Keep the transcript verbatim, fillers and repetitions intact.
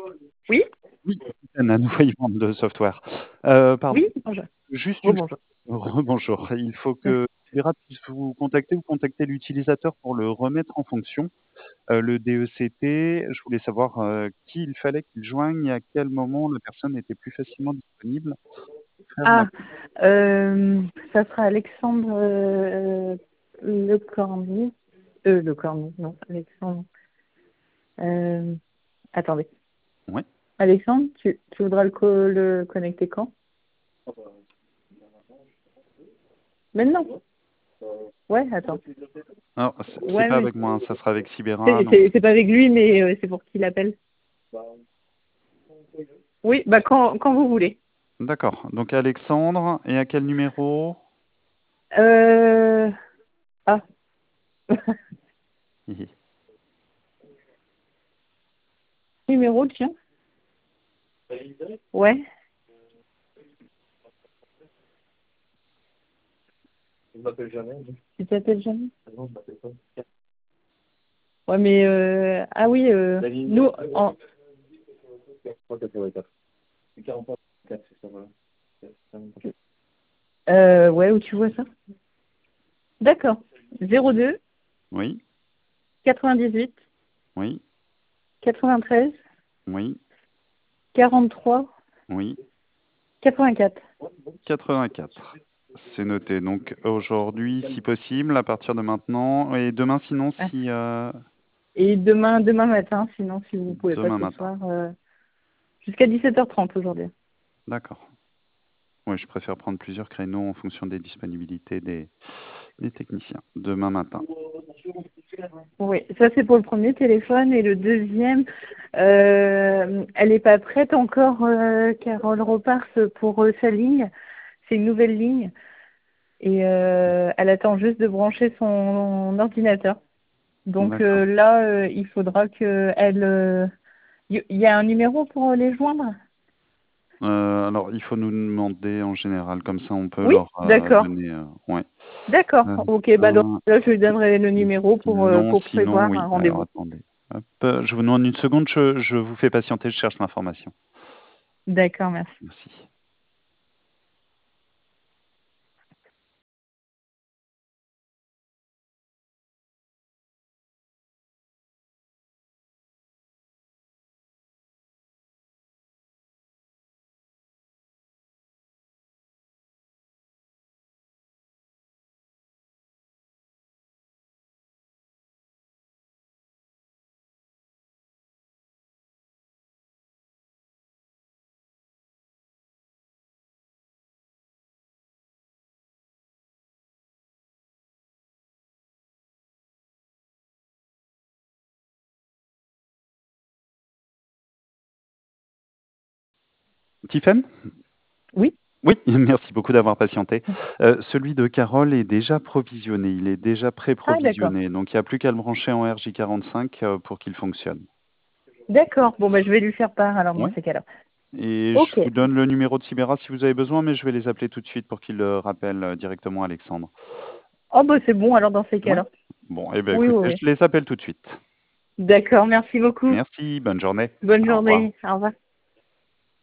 Oui? Oui, Tiffen, à nouveau Yvan de Software. Heu, pardon, Oui, bonjour. juste une Rebonjour. rebonjour. Il faut que Sybera puisse vous contacter ou contacter l'utilisateur pour le remettre en fonction. Heu, le D E C T, je voulais savoir, heu, qui il fallait qu'il joigne et à quel moment la personne était plus facilement disponible pour faire la Ah, hem, ça sera Alexandre, heu, Lecornu. Heu, Lecornu, non, Alexandre. Hem, attendez. ouais. Alexandre, tu tu voudras le co le connecter quand? Maintenant? Ouais, attends. Alors, c'est c'est Ouais, pas mais avec moi, hein, ça sera avec Sybera, c'est donc c'est c'est pas avec lui, mais heu, c'est pour qu'il appelle. Oui, bah, quand quand vous voulez. d'accord. Donc Alexandre et à quel numéro? Heu, ah. Hi hi. Numéro, tiens. Ouais. Tu t'appelles jamais? Ouais, mais heu, ah oui, heu, nous en heu, ouais, où tu vois ça? D'accord. zéro deux Oui, quatre-vingt-dix-huit oui, quatre-vingt-treize oui, quarante-trois oui. quatre-vingt-quatre. quatre-vingt-quatre. C'est noté. Donc aujourd'hui, si possible, à partir de maintenant et demain sinon Ah. si, heu Et demain demain matin, sinon si vous pouvez pas demain ce matin. soir, heu, jusqu'à dix-sept heures trente aujourd'hui. D'accord. Oui, je préfère prendre plusieurs créneaux en fonction des disponibilités des des techniciens. Demain matin. Oui, ça c'est pour le premier téléphone et le deuxième, heu, elle est pas prête encore, heu, Carole Repars pour, heu, sa ligne. C'est une nouvelle ligne et heu, elle attend juste de brancher son ordinateur. Donc D'accord. heu, là, heu, il faudra qu'elle, heu, il y y a un numéro pour les joindre? Heu, alors il faut nous demander en général, comme ça on peut Oui? leur, heu, D'accord. donner, heu ouais. D'accord. Heu, OK, bah, dans un ce cas-là, je lui donnerai le numéro pour, heu, sinon pour sinon prévoir un oui. Alors rendez-vous. attendez, hop, je vous demande une seconde, je je vous fais patienter, je cherche l'information. D'accord, merci. Merci. Tiffen? Oui? Oui, merci beaucoup d'avoir patienté. Heu, celui de Carole est déjà provisionné, il est déjà Ah d'accord. pré-provisionné, donc il y a plus qu'à le brancher en R J quarante-cinq, heu, pour qu'il fonctionne. D'accord. Bon, bah, je vais lui faire part alors dans Ouais ces cas-là. et je OK. vous donne le numéro de Sybera si vous avez besoin, mais je vais les appeler tout de suite pour qu'ils, heu, rappellent, heu, directement Alexandre. Oh, bah, c'est bon alors dans ces Ouais? cas-là. Bon et ben Oui, oui, écoutez, oui. je les appelle tout de suite. D'accord, merci beaucoup. Merci, bonne journée. Bonne Au revoir. journée. Au revoir.